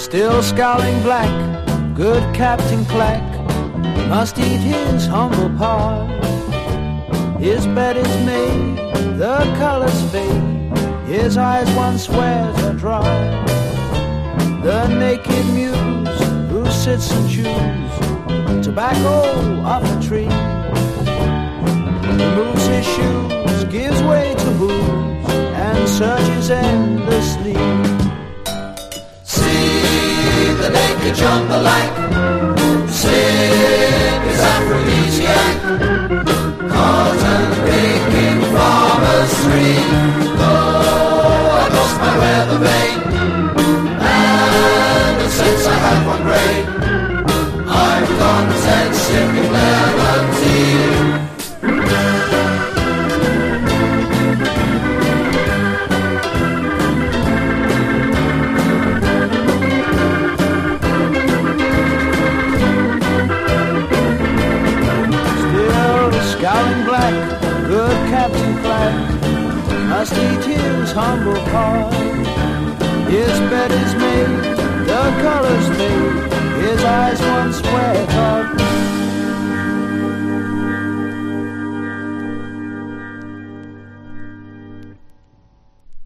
Still scowling black, good Captain Clack must eat his humble pie. His bed is made, the colours fade, his eyes once wears are dry. The naked muse who sits and chews tobacco off a tree, removes his shoes, gives way to booze, and searches endlessly. See the naked jambalaya, sing his aphrodisiac, cotton picking farmers three. Oh, I lost my weather vane, and since I have one grain, I'm content sipping lemon tea. Scowling black, good Captain Clack must eat his humble pie. His bed is made, the colours fade, his eyes once wet are